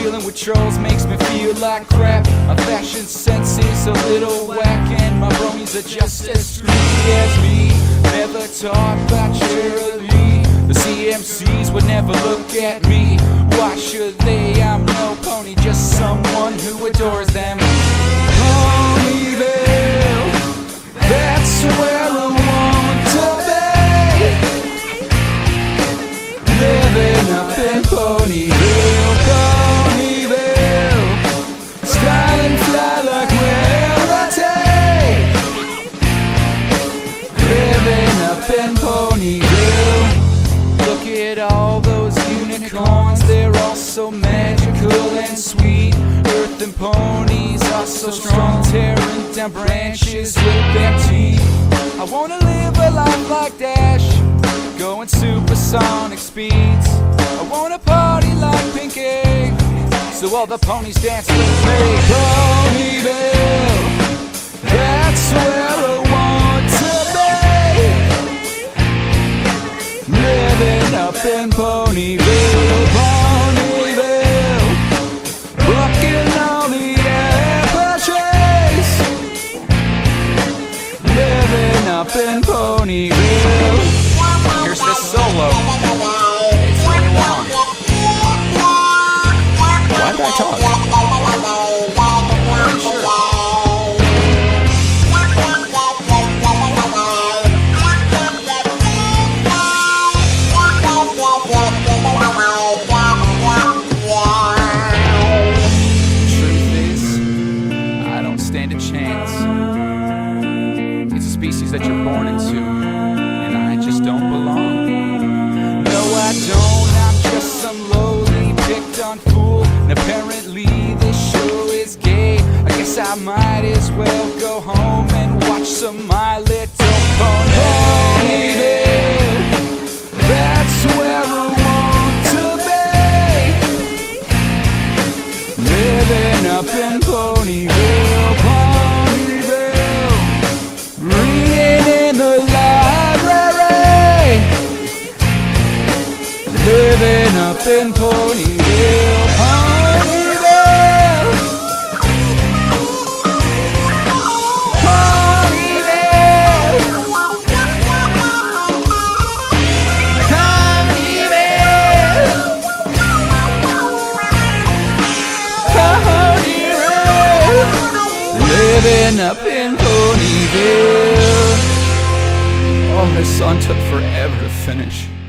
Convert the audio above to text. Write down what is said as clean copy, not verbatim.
Dealing with trolls makes me feel like crap. My fashion sense is a little whack, and my bronies are just as screwy as me. Never taught by charity. The CMCs would never look at me. Why should they? I'm no pony, just someone who adores them. Ponyville, that's where I want to be. Living up in Ponyville, Ponyville, style and fly like royalty. Living up in Ponyville. Look at all those unicorns, they're all so magical and sweet. Earth and ponies are so strong, tearing down branches with their teeth. I wanna live a life like Dash, going supersonic speeds. I wanna party like Pinky, so all the ponies dance with me. Ponyville, that's where I want to be. Living up in Ponyville, Ponyville, rocking all the apple trees. Living up in Ponyville. Here's the solo. It's really long. Why did I talk? Sure. Stand a chance. It's a species that you're born into, and I just don't belong. No, I don't. I'm just some lowly picked on fool, and apparently this show is gay. I guess I might as well go home and watch some My Little Pony. That's where I want to be. Living up in Ponyville. Living up in Ponyville, Ponyville, Ponyville, Ponyville, Ponyville, living up in Ponyville. Oh, this song took forever to finish.